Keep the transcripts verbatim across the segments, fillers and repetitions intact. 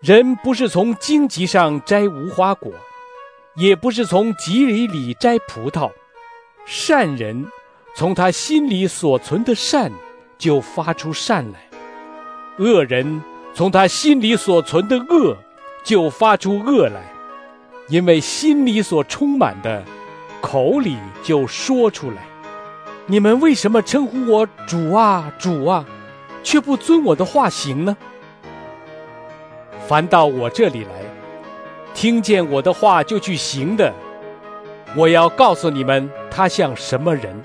人不是从荆棘上摘无花果，也不是从棘藜里摘葡萄。善人从他心里所存的善就发出善来，恶人从他心里所存的恶就发出恶来。因为心里所充满的，口里就说出来。你们为什么称呼我主啊主啊，却不遵我的话行呢？凡到我这里来，听见我的话就去行的，我要告诉你们，他像什么人？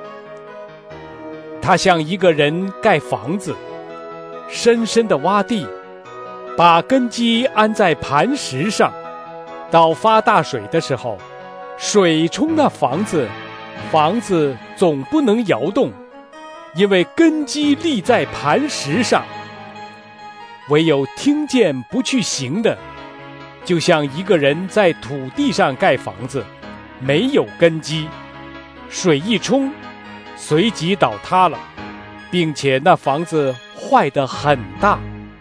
他像一个人盖房子，深深的挖地，把根基安在磐石上。到发大水的时候，水冲那房子，房子总不能摇动，因为根基立在磐石上。唯有听见不去行的，就像一个人在土地上盖房子，没有根基，水一冲，随即倒塌了，并且那房子坏得很大。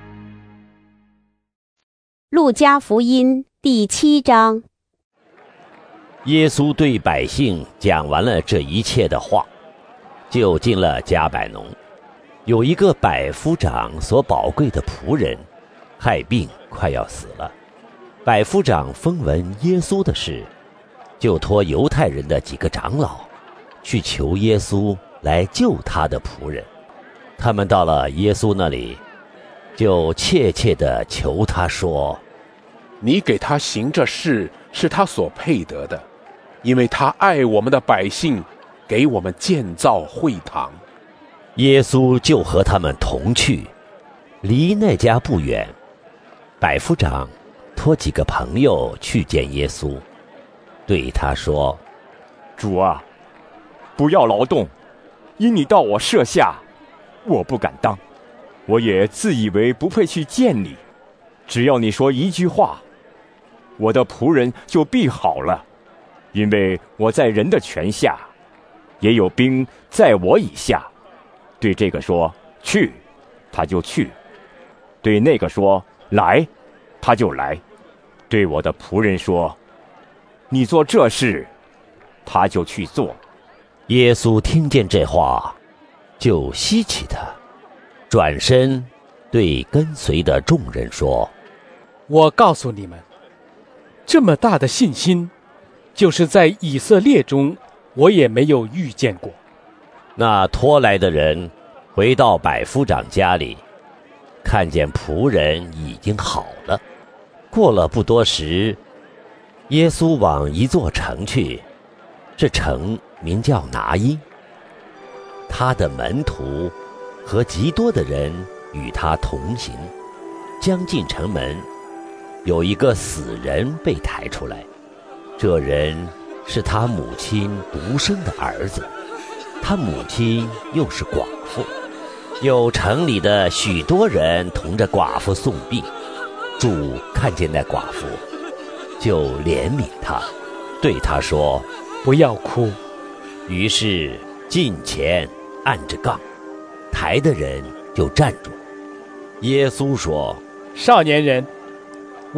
路加福音第七章。 耶稣对百姓讲完了这一切的话，就进了迦百农。有一个百夫长所宝贵的仆人，害病快要死了。百夫长风闻耶稣的事，就托犹太人的几个长老去求耶稣来救他的仆人。他们到了耶稣那里，就切切地求他说： 你给他行这事是他所配得的，因为他爱我们的百姓，给我们建造会堂。 耶稣就和他们同去，离那家不远。百夫长托几个朋友去见耶稣，对他说： 主啊，不要劳动，因你到我舍下，我不敢当，我也自以为不配去见你。只要你说一句话，我的仆人就必好了，因为我在人的权下，也有兵在我以下。对这个说去，他就去；对那个说来，他就来；对我的仆人说你做这事，他就去做。 耶稣听见这话，就希奇他，转身对跟随的众人说： 我告诉你们，这么大的信心，就是在以色列中我也没有遇见过。 那拖来的人回到百夫长家里，看见仆人已经好了。过了不多时，耶稣往一座城去，这城名叫拿因。他的门徒和极多的人与他同行。将近城门，有一个死人被抬出来，这人是他母亲独生的儿子，他母亲又是寡妇。有城里的许多人同着寡妇送殡，主看见那寡妇，就怜悯他，对他说： 不要哭。 于是近前按着杠，抬的人就站住。耶稣说： 少年人，